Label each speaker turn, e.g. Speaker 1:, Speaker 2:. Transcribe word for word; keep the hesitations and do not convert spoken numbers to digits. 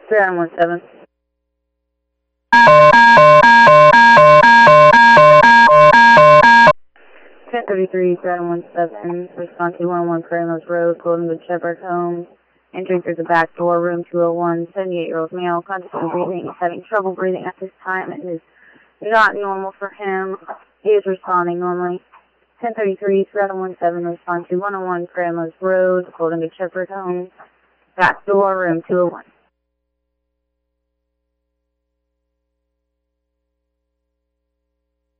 Speaker 1: three nine one seven. ten thirty-three, three nine one seven, respond to one oh one Primrose Road, Golden Good Shepherd Home. Entering through the back door, room two oh one, seventy-eight-year-old male, constant breathing, is having trouble breathing at this time. It is not normal for him. He is responding normally. ten thirty-three, three nine one seven, respond to one oh one Primrose Road, Golden Good Shepherd Home. Back door, room two oh one.